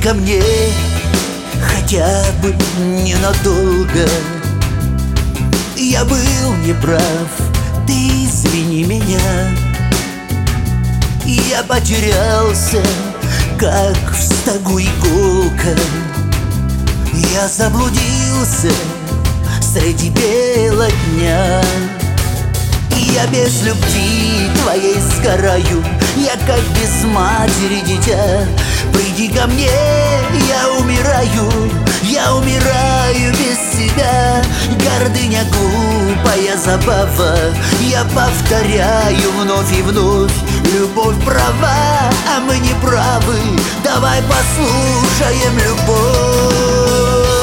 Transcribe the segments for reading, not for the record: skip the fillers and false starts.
ко мне хотя бы ненадолго. Я был неправ, ты извини меня. Я потерялся, как в стогу иголка. Я заблудился среди бела дня. Я без любви твоей сгораю, я как без матери дитя. Приди ко мне, я умираю без себя. Гордыня глупая забава, я повторяю вновь и вновь. Любовь права, а мы не правы, давай послушаем любовь.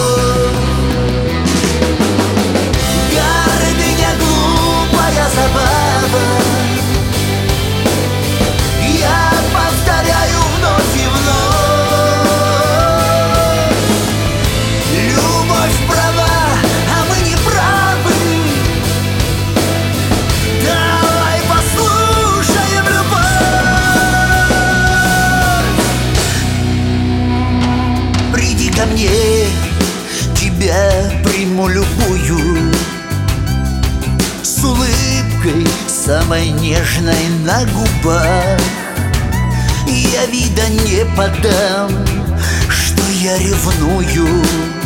Гордыня глупая забава, я повторяю вновь и вновь. Любовь права, а мы не правы, давай послушаем любовь. Приди ко мне, тебя приму любую, с улыбкой самой нежной на губах. Я вида не подам, что я ревную.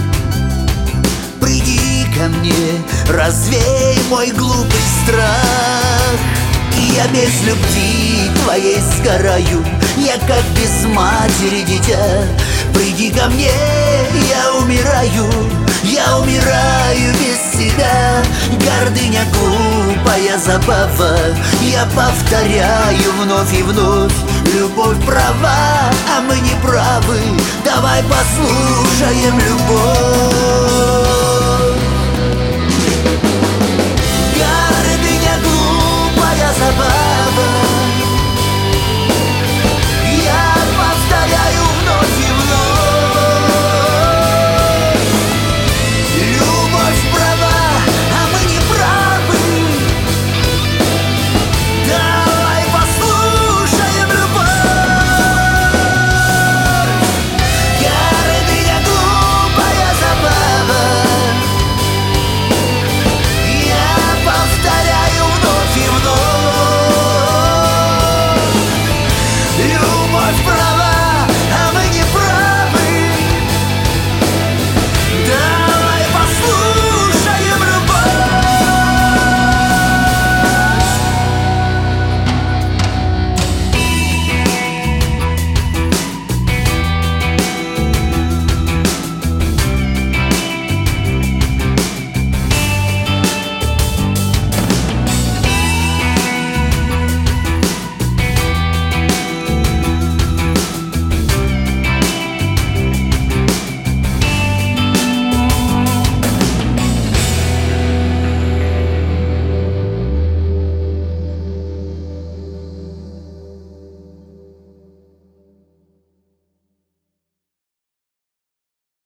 Приди ко мне, развей мой глупый страх. Я без любви твоей сгораю, я как без матери дитя. Приди ко мне, я умираю без себя. Гордыня глупая забава, я повторяю вновь и вновь. Любовь права, а мы не правы, давай послушаем любовь.